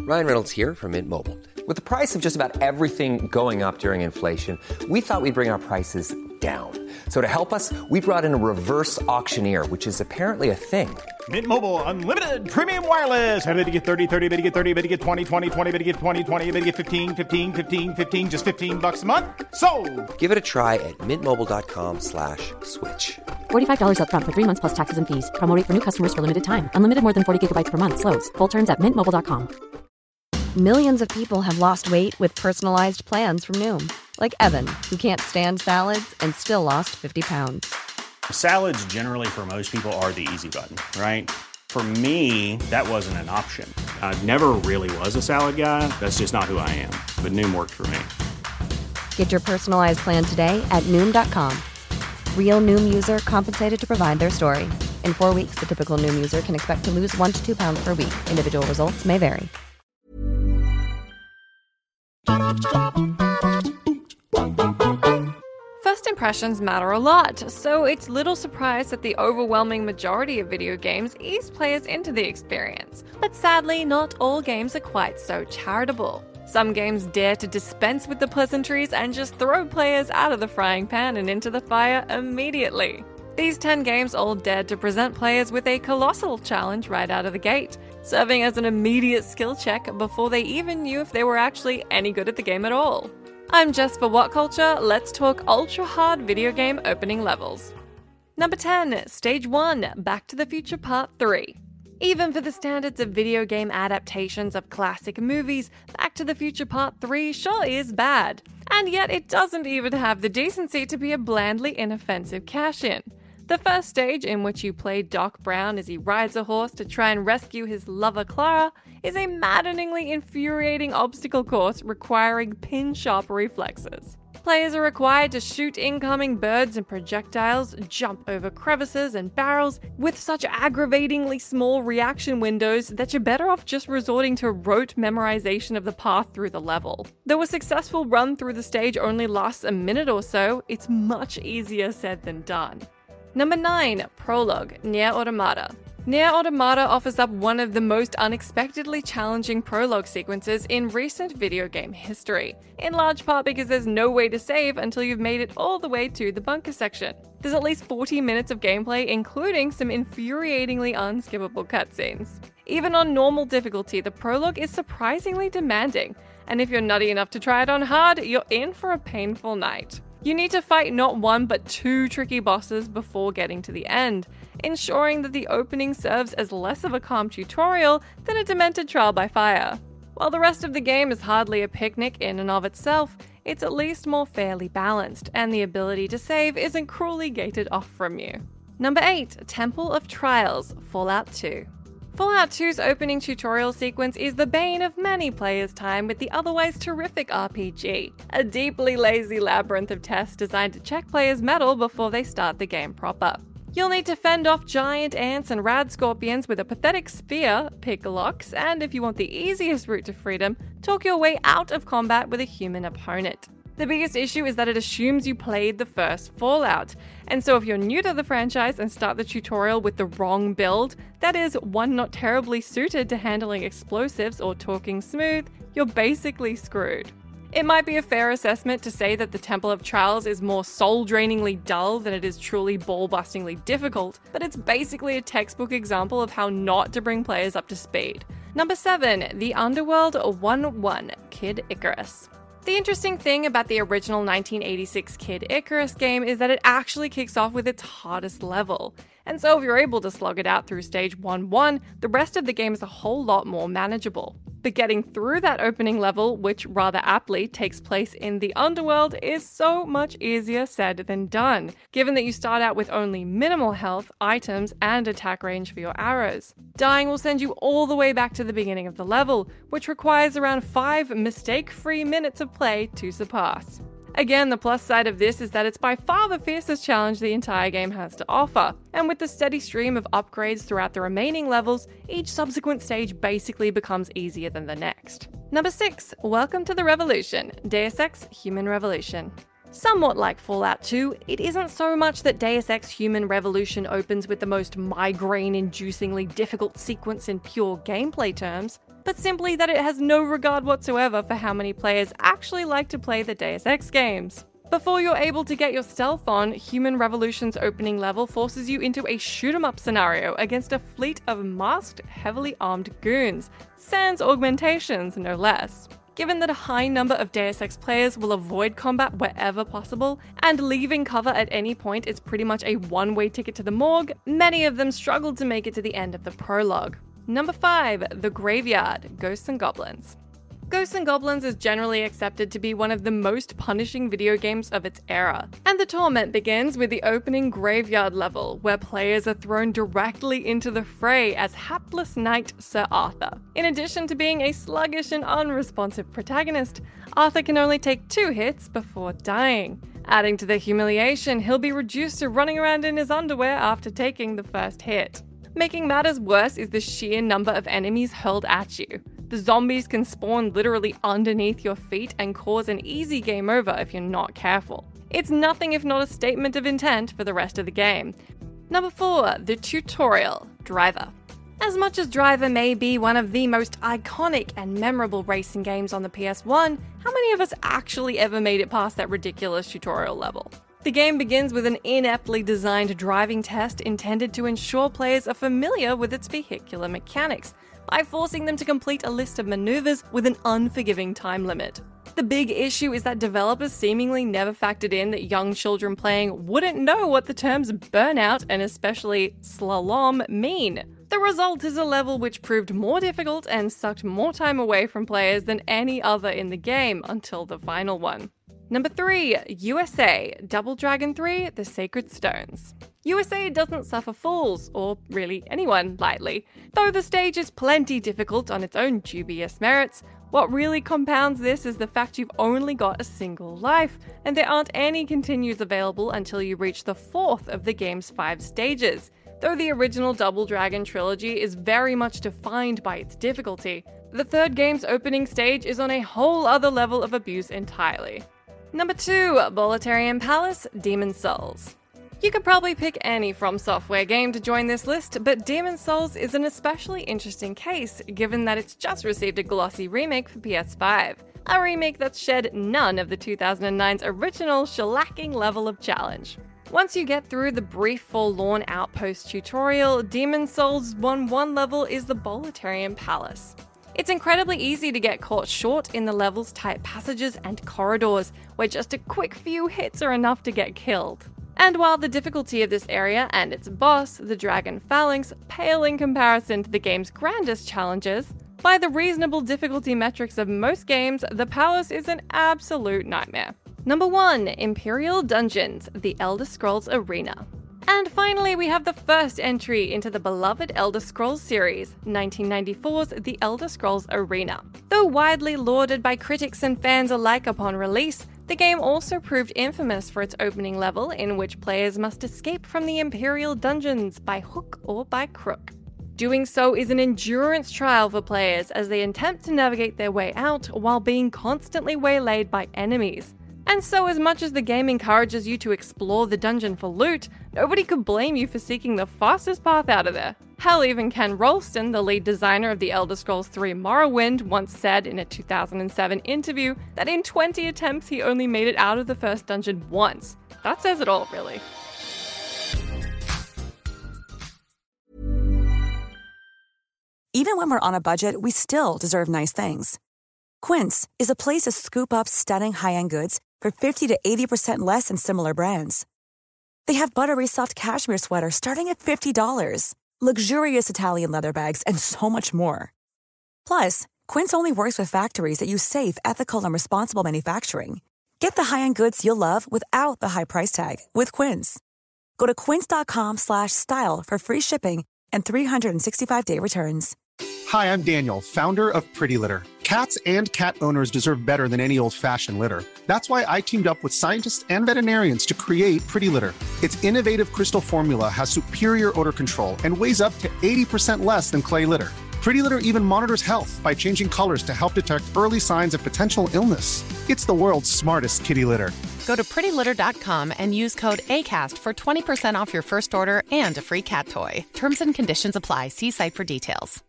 Ryan Reynolds here from Mint Mobile. With the price of just about everything going up during inflation, we thought we'd bring our prices down. So to help us, we brought in a reverse auctioneer, which is apparently a thing. Mint Mobile Unlimited Premium Wireless. How to get 30, 30, bit to get 30, bit to get 20, 20, 20, bit to get 20, 20, bit to get 15, 15, 15, 15, just $15 a month? Sold! Give it a try at mintmobile.com/switch. $45 up front for 3 months plus taxes and fees. Promo rate for new customers for limited time. Unlimited more than 40 gigabytes per month. Slows full terms at mintmobile.com. Millions of people have lost weight with personalized plans from Noom. Like Evan, who can't stand salads and still lost 50 pounds. Salads generally for most people are the easy button, right? For me, that wasn't an option. I never really was a salad guy. That's just not who I am. But Noom worked for me. Get your personalized plan today at Noom.com. Real Noom user compensated to provide their story. In 4 weeks, the typical Noom user can expect to lose 1 to 2 pounds per week. Individual results may vary. First impressions matter a lot, so it's little surprise that the overwhelming majority of video games ease players into the experience. But sadly, not all games are quite so charitable. Some games dare to dispense with the pleasantries and just throw players out of the frying pan and into the fire immediately. These 10 games all dared to present players with a colossal challenge right out of the gate, serving as an immediate skill check before they even knew if they were actually any good at the game at all. I'm Jess for What Culture. Let's talk ultra-hard video game opening levels. Number 10, Stage 1, Back to the Future Part 3. Even for the standards of video game adaptations of classic movies, Back to the Future Part 3 sure is bad. And yet it doesn't even have the decency to be a blandly inoffensive cash-in. The first stage, in which you play Doc Brown as he rides a horse to try and rescue his lover Clara, is a maddeningly infuriating obstacle course requiring pin-sharp reflexes. Players are required to shoot incoming birds and projectiles, jump over crevices and barrels, with such aggravatingly small reaction windows that you're better off just resorting to rote memorization of the path through the level. Though a successful run through the stage only lasts a minute or so, it's much easier said than done. Number 9, Prologue, Nier Automata. Nier Automata offers up one of the most unexpectedly challenging prologue sequences in recent video game history, in large part because there's no way to save until you've made it all the way to the bunker section. There's at least 40 minutes of gameplay, including some infuriatingly unskippable cutscenes. Even on normal difficulty, the prologue is surprisingly demanding, and if you're nutty enough to try it on hard, you're in for a painful night. You need to fight not one but 2 tricky bosses before getting to the end, ensuring that the opening serves as less of a calm tutorial than a demented trial by fire. While the rest of the game is hardly a picnic in and of itself, it's at least more fairly balanced, and the ability to save isn't cruelly gated off from you. Number 8, Temple of Trials, Fallout 2. Fallout 2's opening tutorial sequence is the bane of many players' time with the otherwise terrific RPG, a deeply lazy labyrinth of tests designed to check players' mettle before they start the game proper. You'll need to fend off giant ants and rad scorpions with a pathetic spear, pick locks, and if you want the easiest route to freedom, talk your way out of combat with a human opponent. The biggest issue is that it assumes you played the first Fallout, and so if you're new to the franchise and start the tutorial with the wrong build, that is, one not terribly suited to handling explosives or talking smooth, you're basically screwed. It might be a fair assessment to say that the Temple of Trials is more soul-drainingly dull than it is truly ball-bustingly difficult, but it's basically a textbook example of how not to bring players up to speed. Number 7, The Underworld 1-1, Kid Icarus. The interesting thing about the original 1986 Kid Icarus game is that it actually kicks off with its hardest level. And so if you're able to slug it out through stage 1-1, the rest of the game is a whole lot more manageable. But getting through that opening level, which rather aptly takes place in the underworld, is so much easier said than done, given that you start out with only minimal health, items, and attack range for your arrows. Dying will send you all the way back to the beginning of the level, which requires around 5 mistake-free minutes of play to surpass. Again, the plus side of this is that it's by far the fiercest challenge the entire game has to offer, and with the steady stream of upgrades throughout the remaining levels, each subsequent stage basically becomes easier than the next. Number 6, Welcome to the Revolution, Deus Ex Human Revolution. Somewhat like Fallout 2, it isn't so much that Deus Ex Human Revolution opens with the most migraine-inducingly difficult sequence in pure gameplay terms, but simply that it has no regard whatsoever for how many players actually like to play the Deus Ex games. Before you're able to get your stealth on, Human Revolution's opening level forces you into a shoot-'em-up scenario against a fleet of masked, heavily armed goons, sans augmentations no less. Given that a high number of Deus Ex players will avoid combat wherever possible, and leaving cover at any point is pretty much a one-way ticket to the morgue, many of them struggled to make it to the end of the prologue. Number 5, The Graveyard, Ghosts and Goblins. Ghosts and Goblins is generally accepted to be one of the most punishing video games of its era, and the torment begins with the opening graveyard level, where players are thrown directly into the fray as hapless knight Sir Arthur. In addition to being a sluggish and unresponsive protagonist, Arthur can only take 2 hits before dying. Adding to the humiliation, he'll be reduced to running around in his underwear after taking the first hit. Making matters worse is the sheer number of enemies hurled at you. The zombies can spawn literally underneath your feet and cause an easy game over if you're not careful. It's nothing if not a statement of intent for the rest of the game. Number 4, the tutorial, Driver. As much as Driver may be one of the most iconic and memorable racing games on the PS1, how many of us actually ever made it past that ridiculous tutorial level? The game begins with an ineptly designed driving test intended to ensure players are familiar with its vehicular mechanics, by forcing them to complete a list of maneuvers with an unforgiving time limit. The big issue is that developers seemingly never factored in that young children playing wouldn't know what the terms burnout and especially slalom mean. The result is a level which proved more difficult and sucked more time away from players than any other in the game until the final one. Number 3, USA, Double Dragon 3, The Sacred Stones. USA doesn't suffer fools, or really anyone, lightly. Though the stage is plenty difficult on its own dubious merits, what really compounds this is the fact you've only got a single life, and there aren't any continues available until you reach the 4th of the game's 5 stages. Though the original Double Dragon trilogy is very much defined by its difficulty, the 3rd game's opening stage is on a whole other level of abuse entirely. Number 2, Boletarian Palace, Demon's Souls. You could probably pick any From Software game to join this list, but Demon's Souls is an especially interesting case, given that it's just received a glossy remake for PS5. A remake that's shed none of the 2009's original shellacking level of challenge. Once you get through the brief Forlorn Outpost tutorial, Demon's Souls' 1-1 level is the Boletarian Palace. It's incredibly easy to get caught short in the level's tight passages and corridors, where just a quick few hits are enough to get killed. And while the difficulty of this area and its boss, the Dragon Phalanx, pale in comparison to the game's grandest challenges, by the reasonable difficulty metrics of most games, the palace is an absolute nightmare. Number 1, Imperial Dungeons, The Elder Scrolls Arena. And finally, we have the first entry into the beloved Elder Scrolls series, 1994's The Elder Scrolls Arena. Though widely lauded by critics and fans alike upon release, the game also proved infamous for its opening level, in which players must escape from the Imperial dungeons by hook or by crook. Doing so is an endurance trial for players as they attempt to navigate their way out while being constantly waylaid by enemies. And so, as much as the game encourages you to explore the dungeon for loot, nobody could blame you for seeking the fastest path out of there. Hell, even Ken Rolston, the lead designer of The Elder Scrolls III Morrowind, once said in a 2007 interview that in 20 attempts he only made it out of the first dungeon once. That says it all, really. Even when we're on a budget, we still deserve nice things. Quince is a place to scoop up stunning high-end goods for 50 to 80% less than similar brands. They have buttery soft cashmere sweaters starting at $50, luxurious Italian leather bags, and so much more. Plus, Quince only works with factories that use safe, ethical, and responsible manufacturing. Get the high-end goods you'll love without the high price tag with Quince. Go to quince.com/style for free shipping and 365-day returns. Hi, I'm Daniel, founder of Pretty Litter. Cats and cat owners deserve better than any old-fashioned litter. That's why I teamed up with scientists and veterinarians to create Pretty Litter. Its innovative crystal formula has superior odor control and weighs up to 80% less than clay litter. Pretty Litter even monitors health by changing colors to help detect early signs of potential illness. It's the world's smartest kitty litter. Go to prettylitter.com and use code ACAST for 20% off your first order and a free cat toy. Terms and conditions apply. See site for details.